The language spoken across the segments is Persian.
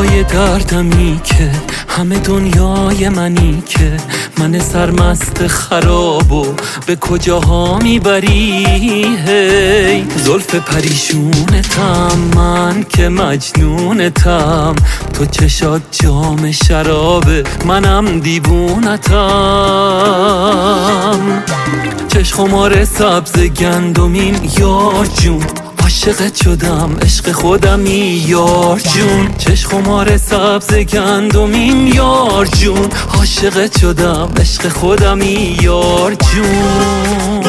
دریای دردمی که همه دنیای منی که من سرمست خرابو به کجاها میبری. هی زلف پریشونتم من که مجنونتم، تو چشات جام شرابه منم دیوونتم. چشم خمار سبز گندمین یار جون، عاشقت شدم عشق خودمی یار جون. چشم خمار سبز گندمین یار جون، عاشقت شدم عشق خودمی یار جون.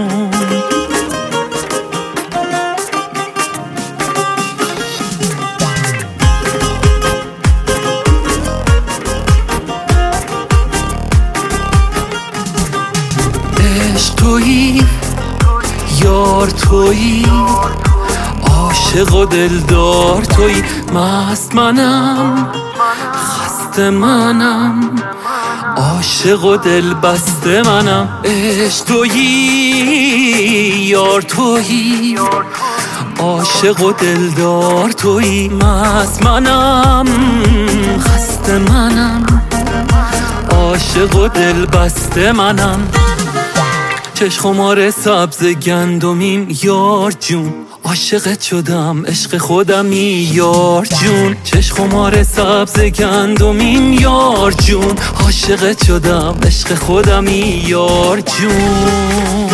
عشق تویی یار تویی، عاشق و دلدار تویی، مست منم خسته منم، عاشق و دل بسته منم. عشق تویی یار تویی، عاشق و دلدار تویی، مست منم خسته منم، عاشق و دل بسته منم. چشم خمار سبز گندمین یار جون، عاشقت شدم عشق خودمی یار جون. چشم خمار سبز گندمین یار جون، عاشقت شدم عشق خودمی یار جون.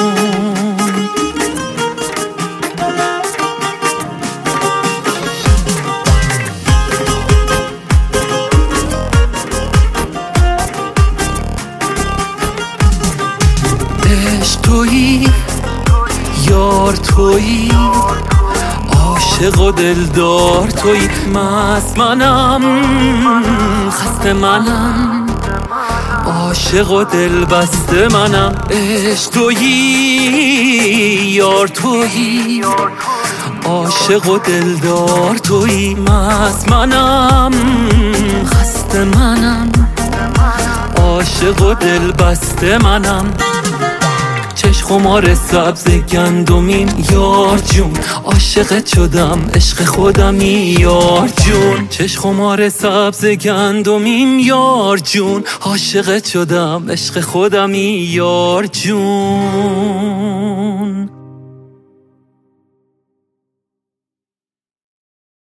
عشق تویی یار تویی، عاشق و دلدار تویی، مست منم خسته منم، عاشق و دل بسته منم. عشق تویی یار تویی، عاشق و دلدار تویی، مست منم خسته منم، عاشق و دل بسته منم. چشم خمار سبز گندمین یار جون، عاشقت شدم عشق خودمی یار جون. چشم خمار سبز گندمین یار جون، عاشقت شدم عشق خودمی یار جون.